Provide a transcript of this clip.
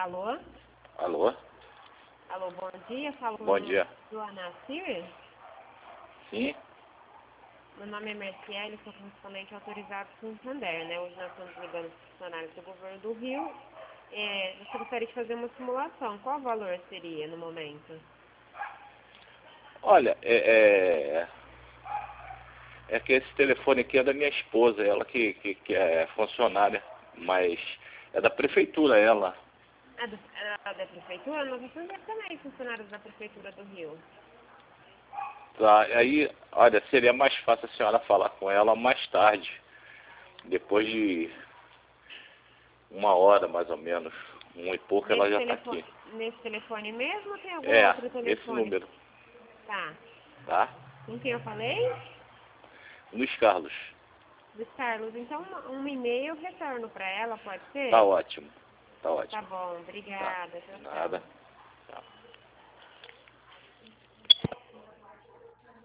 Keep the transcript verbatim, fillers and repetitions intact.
Alô? Alô? Alô, bom dia. Falo Bom dia. do Anacir. Sim? Meu nome é Marciele, sou correspondente autorizado do Santander, né? Hoje nós estamos ligando para os funcionários do governo do Rio. É, você gostaria de fazer uma simulação. Qual o valor seria no momento? Olha, é, é, é que esse telefone aqui é da minha esposa, ela que, que, que é funcionária, mas é da prefeitura ela. É do, é da prefeitura? Nós estamos também funcionários da prefeitura do Rio. Tá, aí, olha, seria mais fácil a senhora falar com ela mais tarde, depois de uma hora mais ou menos, um e pouco ela Nesse já está telefone, aqui. nesse telefone mesmo ou tem algum É, outro nesse telefone? número, Tá. tá? Com quem eu falei? Luiz Carlos. Luiz Carlos. Então, um um e-mail eu retorno para ela, pode ser? Tá ótimo, tá Tá ótimo. bom, Tá, obrigada. Tchau, nada. tchau. Tá.